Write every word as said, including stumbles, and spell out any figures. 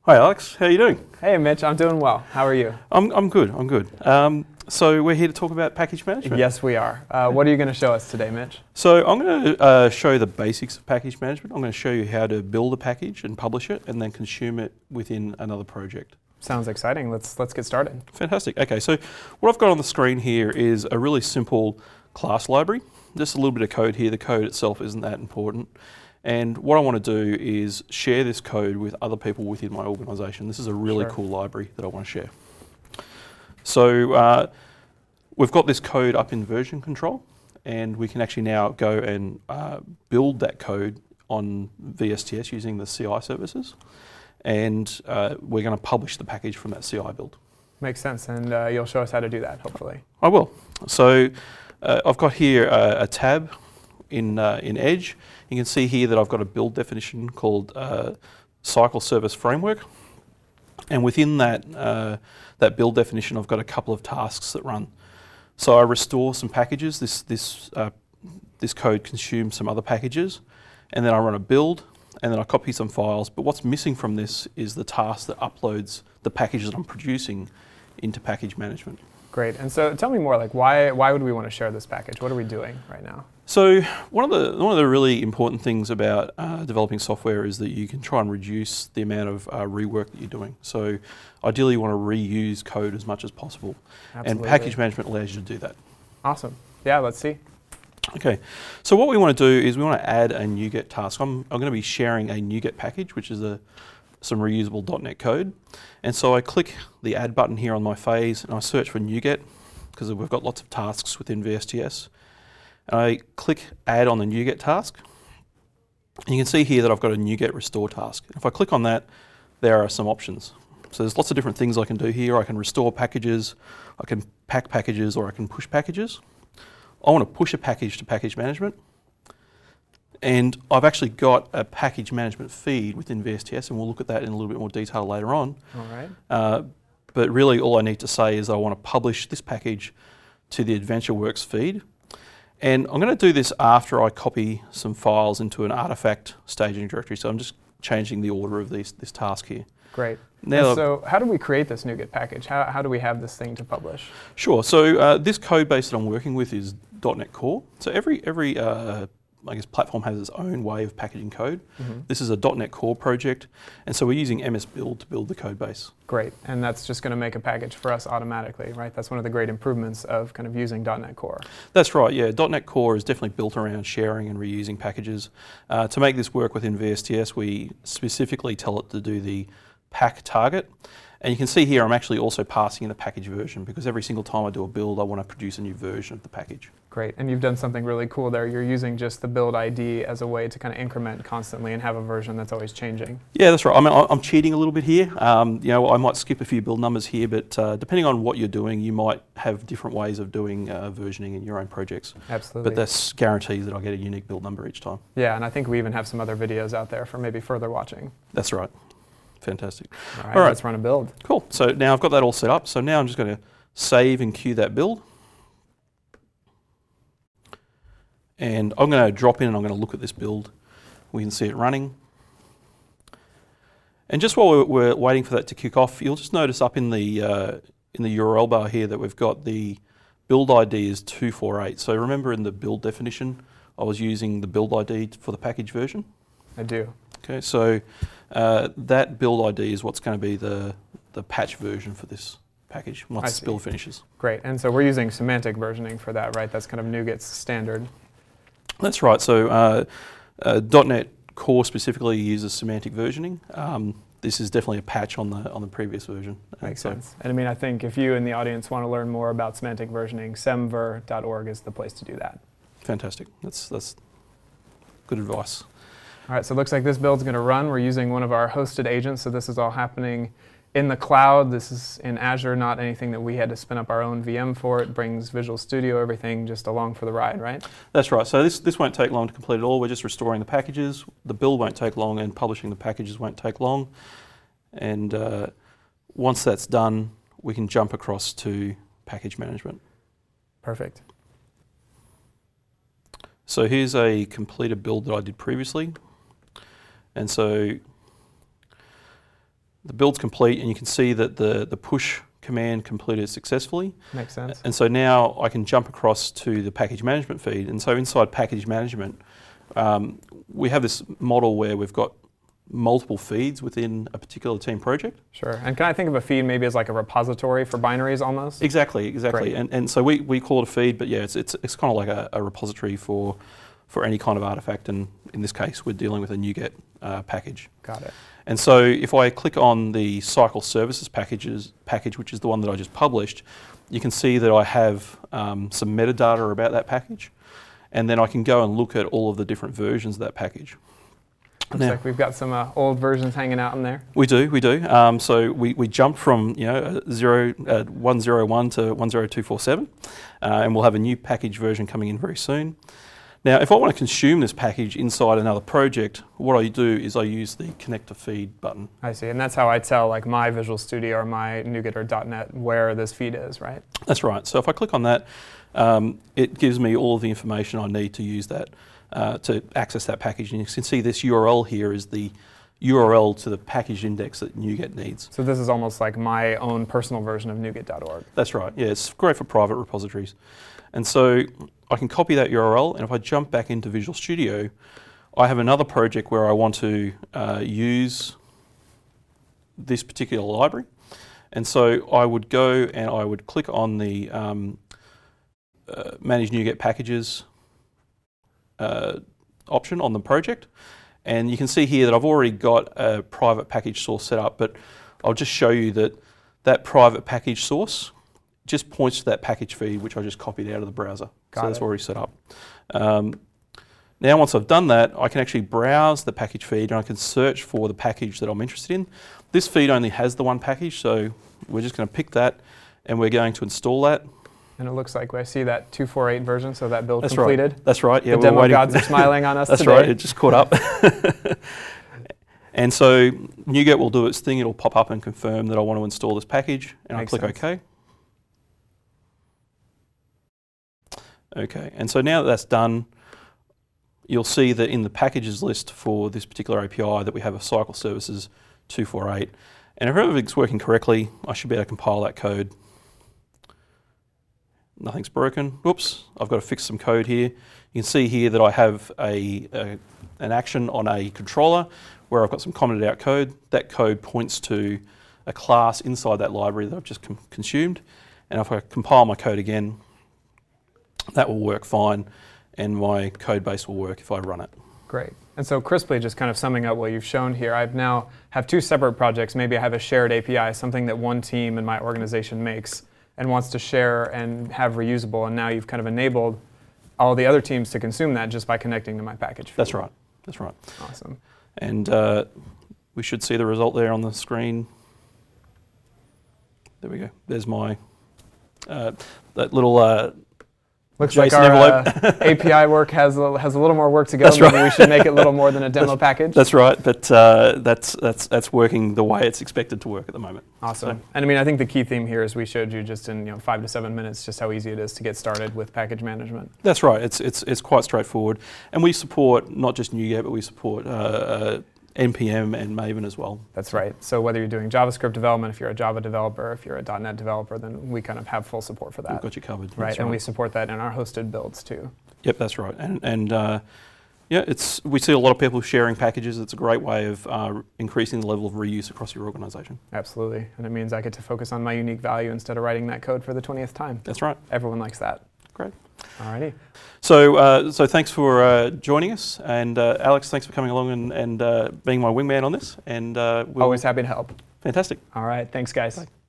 Hi Alex, how are you doing? Hey Mitch, I'm doing well. How are you? I'm, I'm good, I'm good. Um, so we're here to talk about package management. Yes, we are. Uh, what are you going to show us today, Mitch? So I'm going to uh, show you the basics of package management. I'm going to show you how to build a package and publish it and then consume it within another project. Sounds exciting. Let's let's get started. Fantastic. Okay, so what I've got on the screen here is a really simple class library. Just a little bit of code here. The code itself isn't that important. And what I want to do is share this code with other people within my organisation. This is a really Sure. cool library that I want to share. So uh, we've got this code up in version control, and we can actually now go and uh, build that code on V S T S using the C I services. And uh, we're going to publish the package from that C I build. Makes sense, and uh, you'll show us how to do that, hopefully. I will. So uh, I've got here a, a tab in uh, in Edge. You can see here that I've got a build definition called uh, Cycle Service Framework, and within that uh, that build definition, I've got a couple of tasks that run. So I restore some packages. This this uh, this code consumes some other packages, and then I run a build, and then I copy some files. But what's missing from this is the task that uploads the packages that I'm producing into package management. Great. And so tell me more, like why why would we want to share this package? What are we doing right now? So one of the one of the really important things about uh, developing software is that you can try and reduce the amount of uh, rework that you're doing. So ideally, you want to reuse code as much as possible, Absolutely. and package management allows you to do that. Awesome. Yeah, let's see. Okay, so what we want to do is we want to add a NuGet task. I'm, I'm going to be sharing a NuGet package, which is a some reusable dot net code. And so I click the add button here on my phase and I search for NuGet because we've got lots of tasks within V S T S. And I click add on the NuGet task. And you can see here that I've got a NuGet restore task. If I click on that, there are some options. So there's lots of different things I can do here. I can restore packages, I can pack packages, or I can push packages. I want to push a package to package management. And I've actually got a package management feed within V S T S, and we'll look at that in a little bit more detail later on. All right. Uh, but really all I need to say is I want to publish this package to the AdventureWorks feed. And I'm going to do this after I copy some files into an artifact staging directory. So I'm just changing the order of these, this task here. Great. Now, And so how do we create this NuGet package? How, how do we have this thing to publish? Sure. So uh, this code base that I'm working with is dot net Core. So every every uh, I guess platform has its own way of packaging code. Mm-hmm. This is a dot net Core project, and so we're using M S Build to build the code base. Great. And that's just going to make a package for us automatically, right? That's one of the great improvements of kind of using dot net Core. That's right, yeah. dot net Core is definitely built around sharing and reusing packages. Uh, to make this work within V S T S, we specifically tell it to do the pack target. And you can see here I'm actually also passing in a package version because every single time I do a build, I want to produce a new version of the package. Great. And you've done something really cool there. You're using just the build I D as a way to kind of increment constantly and have a version that's always changing. Yeah, that's right. I mean, I- I'm cheating a little bit here. Um, you know, I might skip a few build numbers here, but uh, depending on what you're doing, you might have different ways of doing uh, versioning in your own projects. Absolutely. But this guarantees that I'll get a unique build number each time. Yeah, and I think we even have some other videos out there for maybe further watching. That's right. Fantastic. All right, All right. let's run a build. Cool. So now I've got that all set up. So now I'm just going to save and queue that build. And I'm going to drop in and I'm going to look at this build. We can see it running. And just while we're, we're waiting for that to kick off, you'll just notice up in the uh, in the U R L bar here that we've got the build I D is two forty-eight. So remember in the build definition, I was using the build I D for the package version. I do. Okay, so uh, that build I D is what's going to be the, the patch version for this package I once this see. build finishes. Great. And so we're using semantic versioning for that, right? That's kind of NuGet's standard. That's right. So uh, uh, dot net Core specifically uses semantic versioning. Um, this is definitely a patch on the on the previous version. Makes so, sense. And I mean, I think if you in the audience want to learn more about semantic versioning, semver dot org is the place to do that. Fantastic. That's that's good advice. All right, so it looks like this build's going to run. We're using one of our hosted agents, so this is all happening in the cloud. This is in Azure, not anything that we had to spin up our own V M for. It brings Visual Studio, everything just along for the ride, right? That's right. So this, this won't take long to complete at all. We're just restoring the packages. The build won't take long and publishing the packages won't take long. And uh, once that's done, we can jump across to package management. Perfect. So here's a completed build that I did previously. And so the build's complete, and you can see that the, the push command completed successfully. Makes sense. And so now I can jump across to the package management feed. And so inside package management, um, we have this model where we've got multiple feeds within a particular team project. Sure. And can I think of a feed maybe as like a repository for binaries almost? Exactly, exactly. Great. And and so we, we call it a feed, but yeah, it's it's, it's kind of like a, a repository for for any kind of artifact. And in this case, we're dealing with a NuGet uh, package. Got it. And so if I click on the cycle services packages package, which is the one that I just published, you can see that I have um, some metadata about that package. And then I can go and look at all of the different versions of that package. Looks now, like we've got some uh, old versions hanging out in there. We do, we do. Um, so we, we jumped from you know zero, uh, one zero one to one zero two four seven, uh, and we'll have a new package version coming in very soon. Now, if I want to consume this package inside another project, what I do is I use the connect to feed button. I see, and that's how I tell like my Visual Studio or my NuGet or .dot net where this feed is, right? That's right. So if I click on that, um, it gives me all of the information I need to use that, uh, to access that package. And you can see this U R L here is the U R L to the package index that NuGet needs. So this is almost like my own personal version of NuGet dot org. That's right. Yeah, it's great for private repositories. And so I can copy that U R L, and if I jump back into Visual Studio, I have another project where I want to uh, use this particular library. And so I would go and I would click on the um, uh, Manage NuGet Packages uh, option on the project. And you can see here that I've already got a private package source set up, but I'll just show you that that private package source just points to that package feed, which I just copied out of the browser. Got so that's it. already set up. Um, now, once I've done that, I can actually browse the package feed and I can search for the package that I'm interested in. This feed only has the one package, so we're just going to pick that and we're going to install that. And it looks like I see that two forty-eight version, so that build That's completed. right. That's right. Yeah, the we're demo waiting. gods are smiling on us That's today. right. It just caught up. And so NuGet will do its thing. It'll pop up and confirm that I want to install this package, and Makes I click sense. OK. Okay, and so now that that's done, you'll see that in the packages list for this particular A P I that we have a cycle services two forty-eight. And if everything's working correctly, I should be able to compile that code. Nothing's broken. Whoops, I've got to fix some code here. You can see here that I have a, a an action on a controller where I've got some commented out code. That code points to a class inside that library that I've just com- consumed. And if I compile my code again, that will work fine, and my code base will work if I run it. Great. And so crisply, just kind of summing up what you've shown here, I've now have two separate projects. Maybe I have a shared A P I, something that one team in my organization makes and wants to share and have reusable, and now you've kind of enabled all the other teams to consume that just by connecting to my package feed. That's right. That's right. Awesome. And uh, we should see the result there on the screen. There we go. There's my uh, that little. Uh, Looks JSON like our envelope. uh, A P I work has a, has a little more work to go. That's Maybe right. we should make it a little more than a demo package. That's right, but uh, that's that's that's working the way it's expected to work at the moment. Awesome. So- And I mean, I think the key theme here is we showed you just in you know five to seven minutes just how easy it is to get started with package management. That's right. It's it's it's quite straightforward, and we support not just NuGet, but we support uh, uh, N P M and Maven as well. That's right. So whether you're doing JavaScript development, if you're a Java developer, if you're a .dot net developer, then we kind of have full support for that. We've got you covered. Right, That's and we support that in our hosted builds too. Yep, that's right. And and uh, yeah, it's we see a lot of people sharing packages. It's a great way of uh, increasing the level of reuse across your organization. Absolutely, and it means I get to focus on my unique value instead of writing that code for the twentieth time. That's right. Everyone likes that. Great. Alrighty. So uh, so thanks for uh, joining us, and uh, Alex, thanks for coming along and, and uh, being my wingman on this. And uh, we'll Always happy to help. fantastic. All right, thanks guys. Bye.